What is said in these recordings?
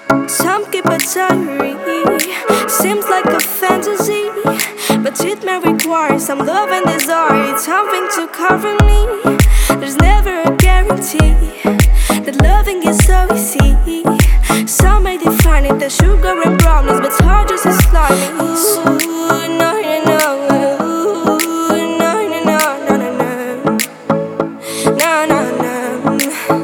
Some keep a diary, seems like a fantasy, but it may require some love and desire. It's something to cover me. There's never a guarantee that loving is so easy. Some may define it as sugar and brownies, but hard just as slimy. Ooh, no, no, no. Ooh, no, no, no, no, no, no. No, no, no.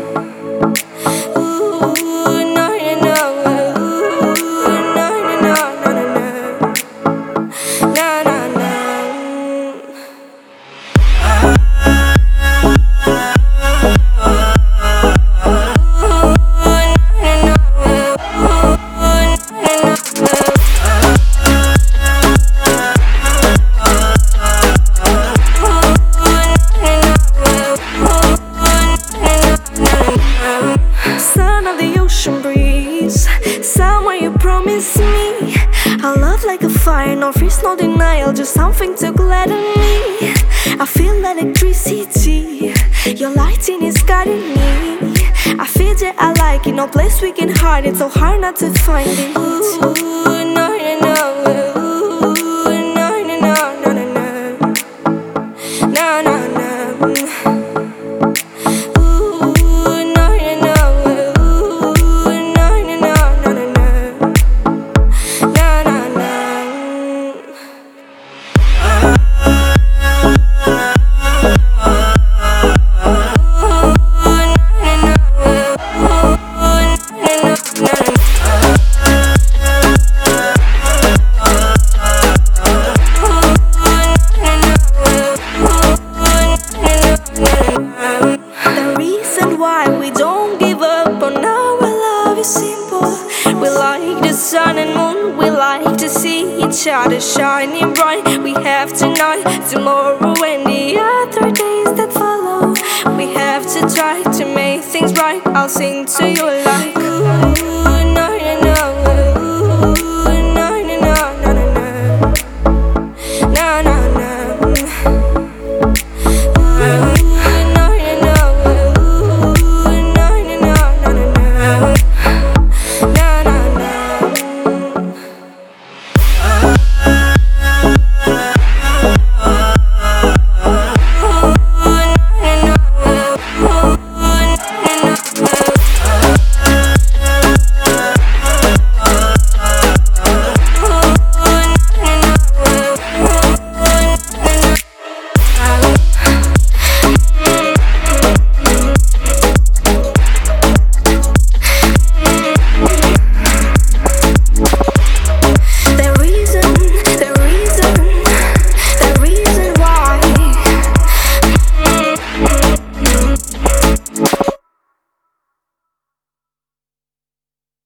Ooh, no, no, no. Ooh, no, no, no, no, no, no. No, no, no. Son of the ocean breeze, somewhere you promised me a love like a fire, no fears, no denial, just something to gladden me. I feel electricity, your lighting is guiding me. I feel that I like it, no place we can hide it, so hard not to find it. Ooh, no, no, no. Ooh, no, no, no, no, no, no. No, no, no. The reason why we don't give up on our love is simple. We like the sun and moon, we like to see each other shining bright. We have tonight, tomorrow and the other days that follow. We have to try to make things right. I'll sing to you like ooh, no, no, no. Ooh, no, no, no, no, no, no. No, no, no.